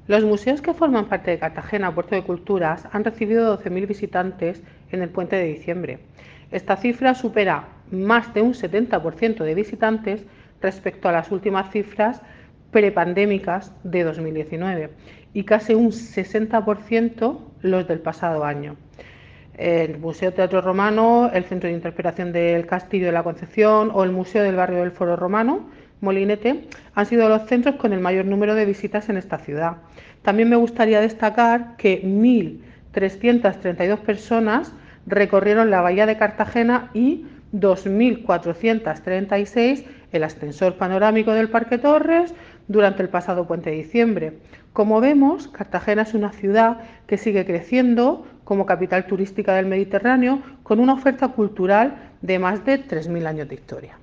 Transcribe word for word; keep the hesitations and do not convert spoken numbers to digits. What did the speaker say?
Los museos que forman parte de Cartagena Puerto de Culturas han recibido doce mil visitantes en el puente de diciembre. Esta cifra supera más de un setenta por ciento de visitantes respecto a las últimas cifras prepandémicas de dos mil diecinueve y casi un sesenta por ciento los del pasado año. El Museo Teatro Romano, el Centro de Interpretación del Castillo de la Concepción o el Museo del Barrio del Foro Romano, Molinete, han sido los centros con el mayor número de visitas en esta ciudad. También me gustaría destacar que mil trescientas treinta y dos personas recorrieron la bahía de Cartagena y dos mil cuatrocientas treinta y seis el ascensor panorámico del Parque Torres durante el pasado puente de diciembre. Como vemos, Cartagena es una ciudad que sigue creciendo como capital turística del Mediterráneo con una oferta cultural de más de tres mil años de historia.